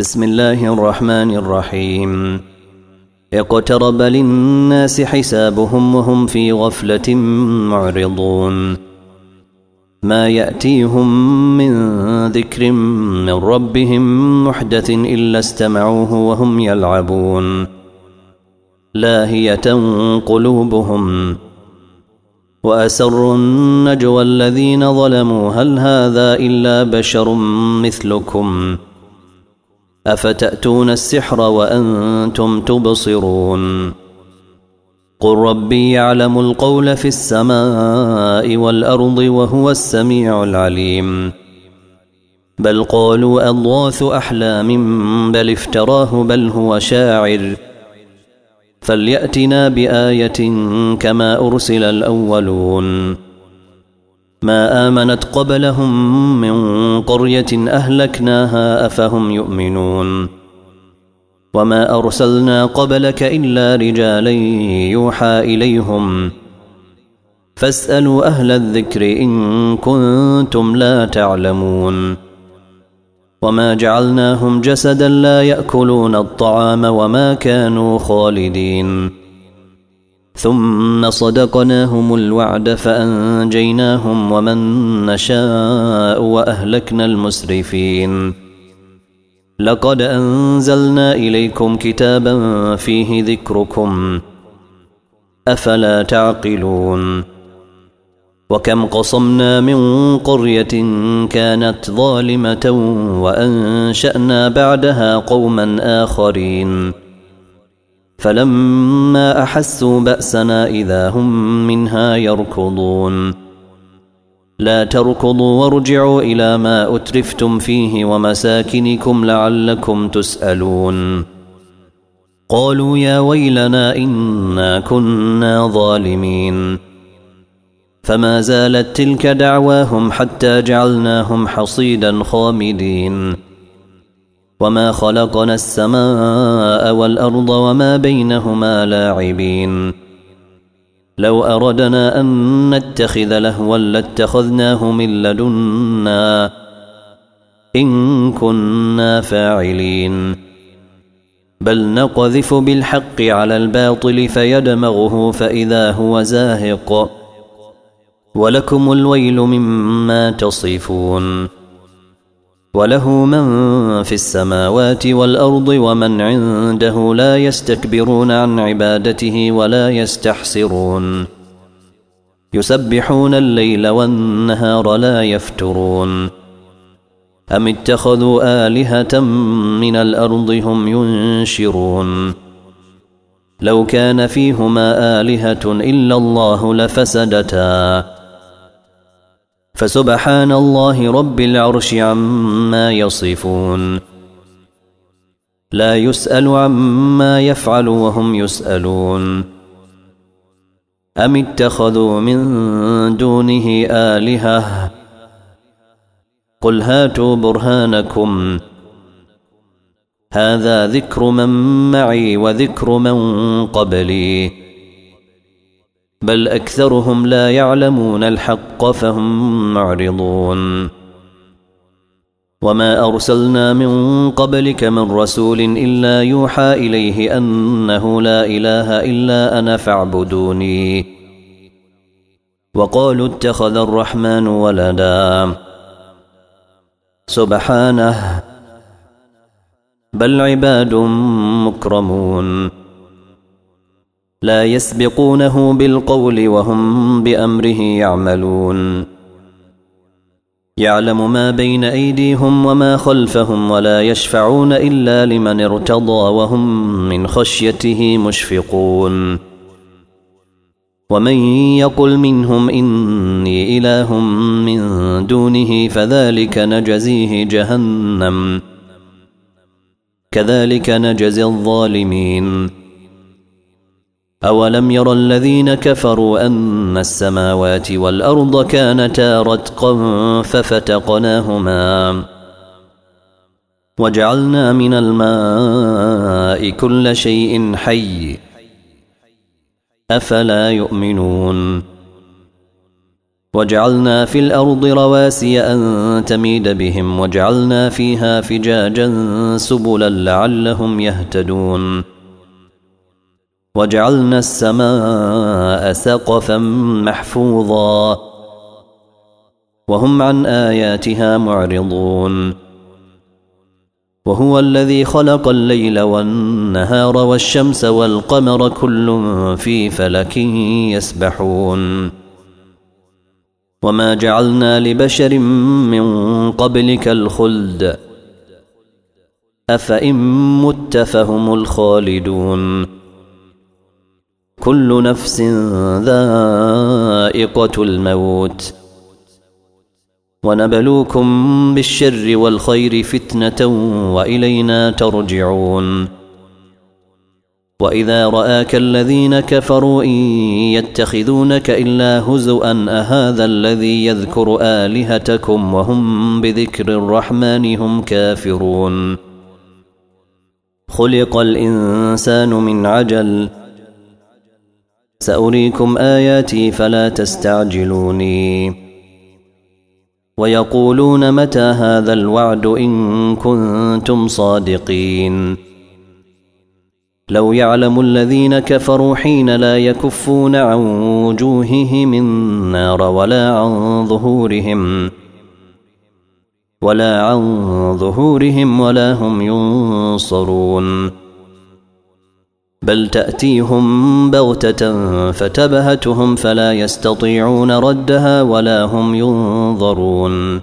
بسم الله الرحمن الرحيم. اقترب للناس حسابهم وهم في غفلة معرضون. ما يأتيهم من ذكر من ربهم محدث إلا استمعوه وهم يلعبون لاهية قلوبهم وأسروا النجوى الذين ظلموا هل هذا إلا بشر مثلكم أفتأتون السحر وأنتم تبصرون قل ربي يعلم القول في السماء والأرض وهو السميع العليم بل قالوا أضغاث أحلام بل افتراه بل هو شاعر فليأتنا بآية كما أرسل الأولون ما آمنت قبلهم من قرية أهلكناها أفهم يؤمنون وما أرسلنا قبلك إلا رجالا يوحى إليهم فاسألوا أهل الذكر إن كنتم لا تعلمون وما جعلناهم جسدا لا يأكلون الطعام وما كانوا خالدين ثم صدقناهم الوعد فأنجيناهم ومن نشاء وأهلكنا المسرفين لقد أنزلنا إليكم كتابا فيه ذكركم أفلا تعقلون وكم قصمنا من قرية كانت ظالمة وأنشأنا بعدها قوما آخرين فلما أحسوا بأسنا إذا هم منها يركضون لا تركضوا وارجعوا إلى ما أترفتم فيه ومساكنكم لعلكم تسألون قالوا يا ويلنا إنا كنا ظالمين فما زالت تلك دعواهم حتى جعلناهم حصيدا خامدين وما خلقنا السماء والأرض وما بينهما لاعبين لو أردنا أن نتخذ لهوا لاتخذناه من لدنا إن كنا فاعلين بل نقذف بالحق على الباطل فيدمغه فإذا هو زاهق ولكم الويل مما تصفون وله من في السماوات والأرض ومن عنده لا يستكبرون عن عبادته ولا يستحسرون يسبحون الليل والنهار لا يفترون أم اتخذوا آلهة من الأرض هم ينشرون لو كان فيهما آلهة إلا الله لفسدتا فسبحان الله رب العرش عما يصفون لا يسأل عما يفعل وهم يسألون أم اتخذوا من دونه آلهة قل هاتوا برهانكم هذا ذكر من معي وذكر من قبلي بل أكثرهم لا يعلمون الحق فهم معرضون وما أرسلنا من قبلك من رسول إلا يوحى إليه أنه لا إله إلا أنا فاعبدوني وقالوا اتخذ الرحمن ولدا سبحانه بل عباد مكرمون لا يسبقونه بالقول وهم بأمره يعملون يعلم ما بين أيديهم وما خلفهم ولا يشفعون إلا لمن ارتضى وهم من خشيته مشفقون ومن يقل منهم إني إله من دونه فذلك نجزيه جهنم كذلك نجزي الظالمين أولم ير الذين كفروا أن السماوات والأرض كانتا رتقا ففتقناهما وجعلنا من الماء كل شيء حي أفلا يؤمنون وجعلنا في الأرض رواسي أن تميد بهم وجعلنا فيها فجاجا سبلا لعلهم يهتدون وجعلنا السماء سقفا محفوظا وهم عن آياتها معرضون وهو الذي خلق الليل والنهار والشمس والقمر كل في فلك يسبحون وما جعلنا لبشر من قبلك الخلد أفإن مت فهم الخالدون كل نفس ذائقة الموت ونبلوكم بالشر والخير فتنة وإلينا ترجعون وإذا رآك الذين كفروا إن يتخذونك إلا هزؤا أهذا الذي يذكر آلهتكم وهم بذكر الرحمن هم كافرون خلق الإنسان من عجل سأريكم آياتي فلا تستعجلوني ويقولون متى هذا الوعد إن كنتم صادقين لو يعلم الذين كفروا حين لا يكفون عن وجوههم النار ولا عن ظهورهم ولا هم ينصرون بل تأتيهم بغتة فتبهتهم فلا يستطيعون ردها ولا هم ينظرون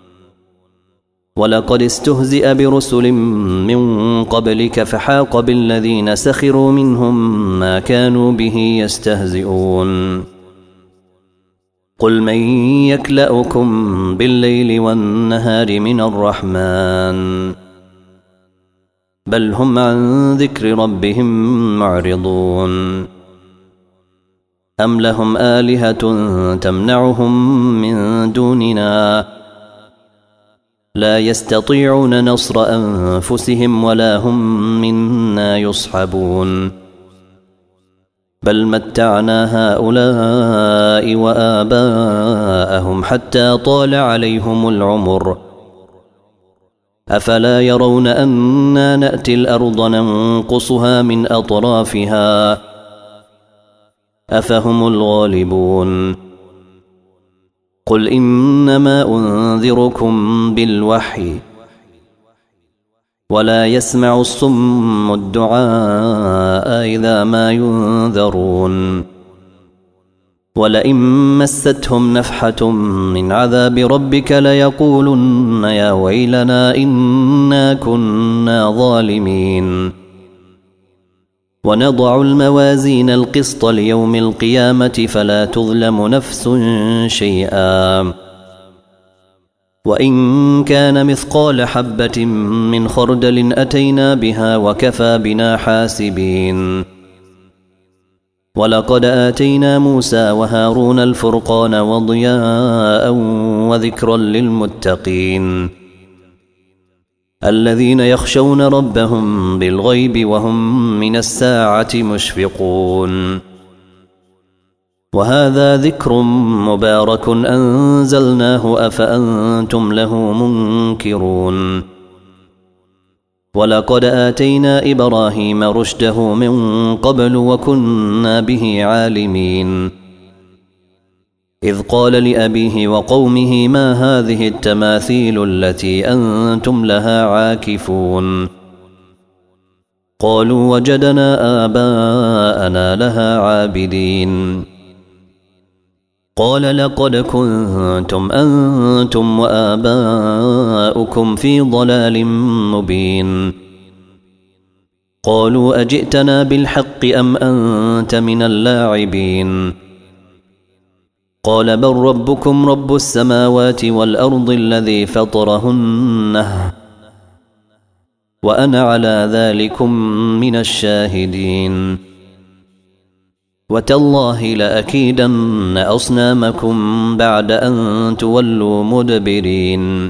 ولقد استهزئ برسل من قبلك فحاق بالذين سخروا منهم ما كانوا به يستهزئون قل من يكلأكم بالليل والنهار من الرحمن بل هم عن ذكر ربهم معرضون أم لهم آلهة تمنعهم من دوننا لا يستطيعون نصر أنفسهم ولا هم منا يصحبون بل متعنا هؤلاء وآباءهم حتى طال عليهم العمر أفلا يرون أنا نأتي الأرض ننقصها من أطرافها أفهم الغالبون قل إنما أنذركم بالوحي ولا يسمع الصم الدعاء إذا ما ينذرون ولئن مستهم نفحة من عذاب ربك ليقولن يا ويلنا إنا كنا ظالمين ونضع الموازين القسط ليوم القيامة فلا تظلم نفس شيئا وإن كان مثقال حبة من خردل أتينا بها وكفى بنا حاسبين ولقد آتينا موسى وهارون الفرقان وضياء وذكرا للمتقين الذين يخشون ربهم بالغيب وهم من الساعة مشفقون وهذا ذكر مبارك أنزلناه أفأنتم له منكرون ولقد آتينا إبراهيم رشده من قبل وكنا به عالمين إذ قال لأبيه وقومه ما هذه التماثيل التي أنتم لها عاكفون قالوا وجدنا آباءنا لها عابدين قال لقد كنتم أنتم وآباؤكم في ضلال مبين قالوا أجئتنا بالحق أم أنت من اللاعبين قال بل ربكم رب السماوات والأرض الذي فطرهن وأنا على ذلكم من الشاهدين وتالله لأكيدن أصنامكم بعد أن تولوا مدبرين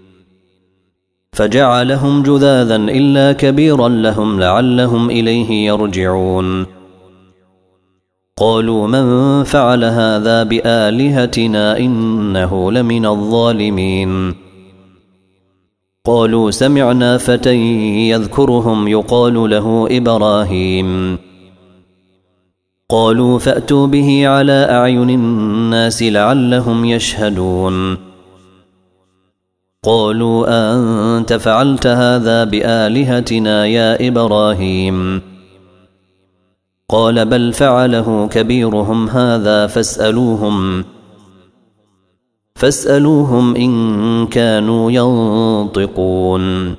فجعلهم جذاذا إلا كبيرا لهم لعلهم إليه يرجعون قالوا من فعل هذا بآلهتنا إنه لمن الظالمين. قالوا سمعنا فتى يذكرهم يقال له إبراهيم. قالوا فأتوا به على أعين الناس لعلهم يشهدون. قالوا أنت فعلت هذا بآلهتنا يا إبراهيم؟ قال بل فعله كبيرهم هذا فاسألوهم إن كانوا ينطقون.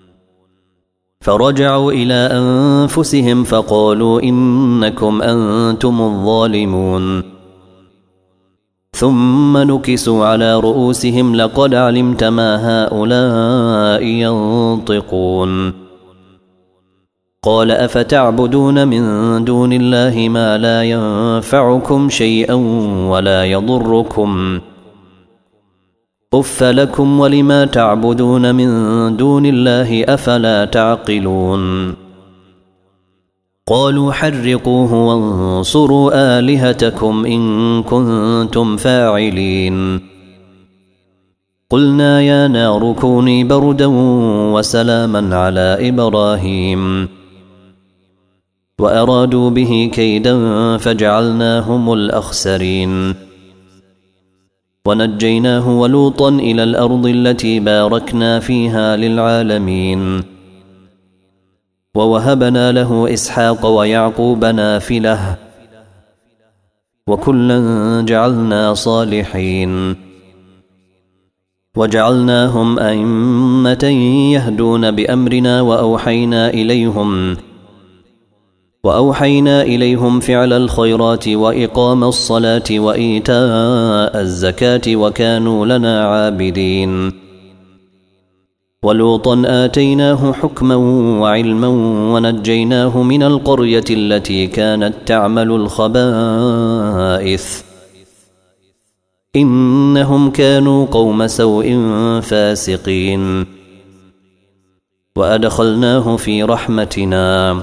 فرجعوا إلى أنفسهم فقالوا إنكم أنتم الظالمون. ثم نكسوا على رؤوسهم لقد علمت ما هؤلاء ينطقون. قال أفتعبدون من دون الله ما لا ينفعكم شيئا ولا يضركم أف لكم ولما تعبدون من دون الله أفلا تعقلون. قالوا حرقوه وانصروا آلهتكم إن كنتم فاعلين. قلنا يا نار كوني بردا وسلاما على إبراهيم وأرادوا به كيدا فجعلناهم الأخسرين. ونجيناه ولوطا إلى الأرض التي باركنا فيها للعالمين. ووهبنا له إسحاق ويعقوب نافلة وكلا جعلنا صالحين. وجعلناهم أئمة يهدون بأمرنا وأوحينا إليهم فعل الخيرات وإقام الصلاة وإيتاء الزكاة وكانوا لنا عابدين. ولوطا آتيناه حكما وعلما ونجيناه من القرية التي كانت تعمل الخبائث إنهم كانوا قوم سوء فاسقين. وأدخلناه في رحمتنا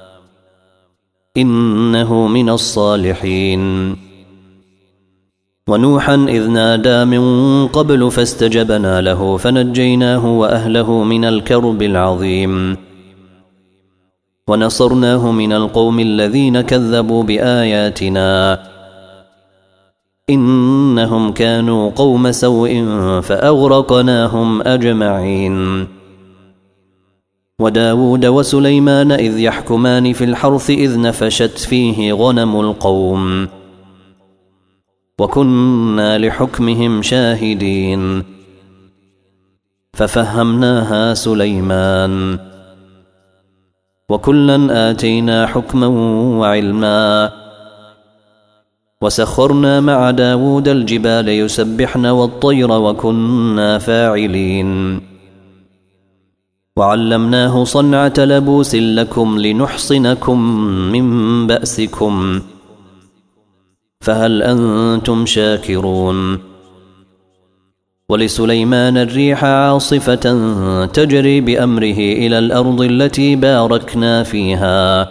إنه من الصالحين. ونوحا إذ نادى من قبل فاستجبنا له فنجيناه وأهله من الكرب العظيم. ونصرناه من القوم الذين كذبوا بآياتنا إنهم كانوا قوم سوء فأغرقناهم أجمعين. وداود وسليمان إذ يحكمان في الحرث إذ نفشت فيه غنم القوم وكنا لحكمهم شاهدين. ففهمناها سليمان وكلا آتينا حكما وعلما. وسخرنا مع داود الجبال يسبحن والطير وكنا فاعلين. وعلمناه صنعة لبوس لكم لنحصنكم من بأسكم فهل أنتم شاكرون. ولسليمان الريح عاصفة تجري بأمره إلى الأرض التي باركنا فيها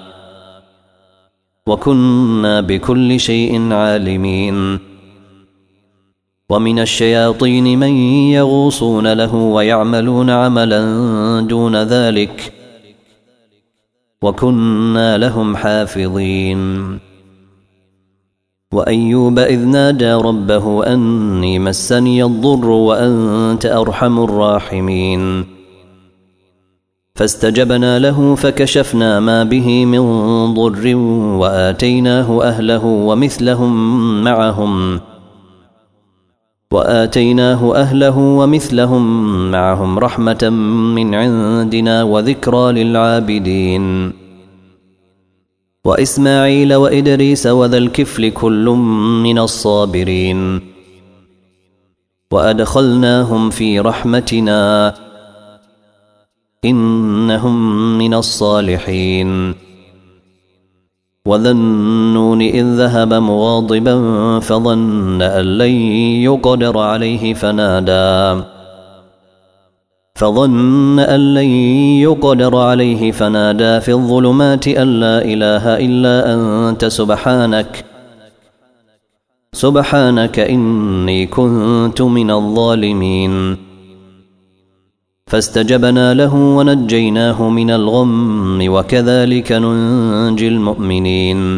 وكنا بكل شيء عالمين. ومن الشياطين من يغوصون له ويعملون عملا دون ذلك وكنا لهم حافظين. وأيوب إذ نادى ربه أني مسني الضر وأنت أرحم الراحمين. فاستجبنا له فكشفنا ما به من ضر وآتيناه أهله ومثلهم معهم رحمة من عندنا وذكرى للعابدين. وإسماعيل وإدريس وذا الكفل كل من الصابرين. وأدخلناهم في رحمتنا إنهم من الصالحين. وذا النون إذ ذهب مغاضبا فظن أن لن يقدر عليه فظن أن لن يقدر عليه فنادى في الظلمات أن لا إله إلا أنت سبحانك إني كنت من الظالمين. فاستجبنا له ونجيناه من الغم وكذلك ننجي المؤمنين.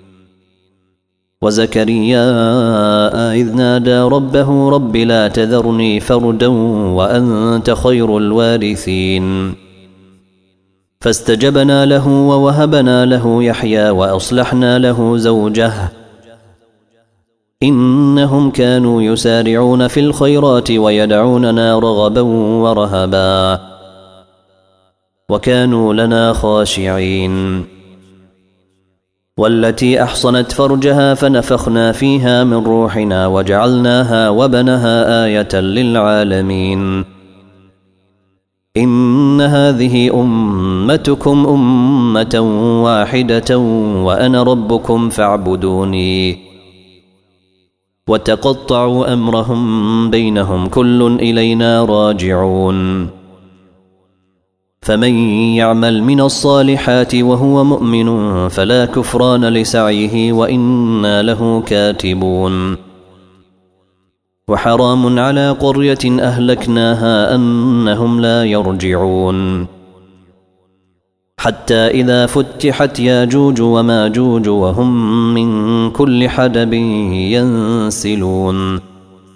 وزكريا إذ نادى ربه رب لا تذرني فردا وأنت خير الوارثين. فاستجبنا له ووهبنا له يحيى وأصلحنا له زوجه إنهم كانوا يسارعون في الخيرات ويدعوننا رغبا ورهبا وكانوا لنا خاشعين. والتي أحصنت فرجها فنفخنا فيها من روحنا وجعلناها وبنها آية للعالمين. إن هذه أمتكم أمة واحدة وأنا ربكم فاعبدوني. وتقطعوا أمرهم بينهم كل إلينا راجعون. فمن يعمل من الصالحات وهو مؤمن فلا كفران لسعيه وإنا له كاتبون. وحرام على قرية أهلكناها أنهم لا يرجعون. حتى إذا فتحت ياجوج وماجوج وهم من كل حدب ينسلون.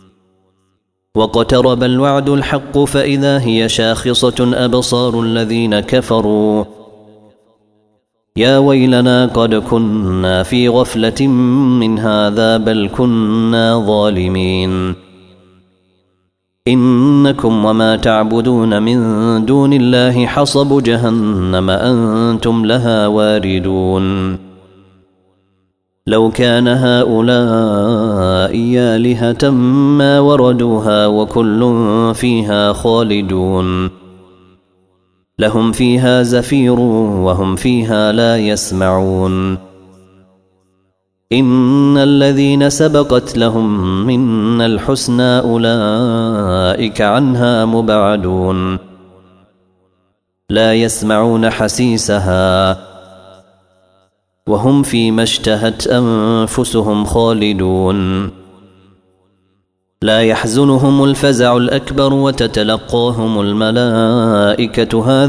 واقترب الوعد الحق فإذا هي شاخصة أبصار الذين كفروا يا ويلنا قد كنا في غفلة من هذا بل كنا ظالمين. إنكم وما تعبدون من دون الله حصب جهنم أنتم لها واردون. لو كان هؤلاء آلهة ما وردوها وكل فيها خالدون. لهم فيها زفير وهم فيها لا يسمعون. إن الذين سبقت لهم منا الحسنى أولئك عنها مبعدون. لا يسمعون حسيسها وهم فيما اشتهت أنفسهم خالدون. لا يحزنهم الفزع الأكبر وتتلقاهم الملائكة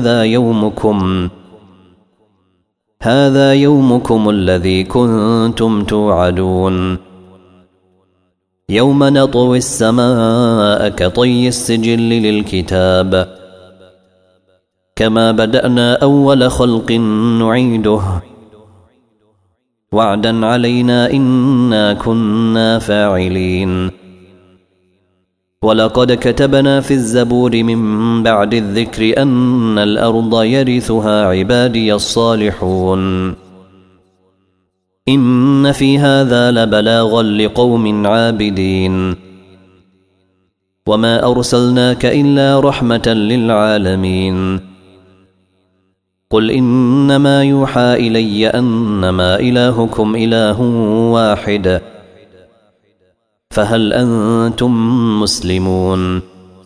هذا يومكم الذي كنتم توعدون. يوم نطوي السماء كطي السجل للكتاب كما بدأنا أول خلق نعيده وعدا علينا إنا كنا فاعلين. ولقد كتبنا في الزبور من بعد الذكر أن الأرض يرثها عبادي الصالحون. إن في هذا لبلاغا لقوم عابدين. وما أرسلناك إلا رحمة للعالمين. قل إنما يوحى إلي أنما إلهكم إله واحد فهل أنتم مسلمون؟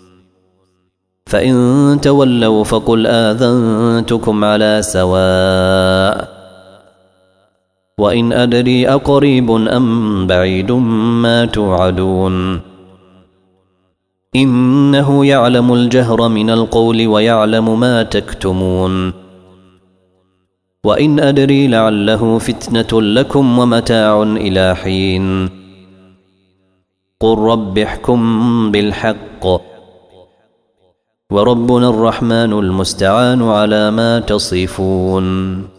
فإن تولوا فقل آذنتكم على سواء. وإن أدري أقريب أم بعيد ما توعدون. إنه يعلم الجهر من القول ويعلم ما تكتمون. وإن أدري لعله فتنة لكم ومتاع إلى حين. قل رب احكم بالحق وربنا الرحمن المستعان على ما تصفون.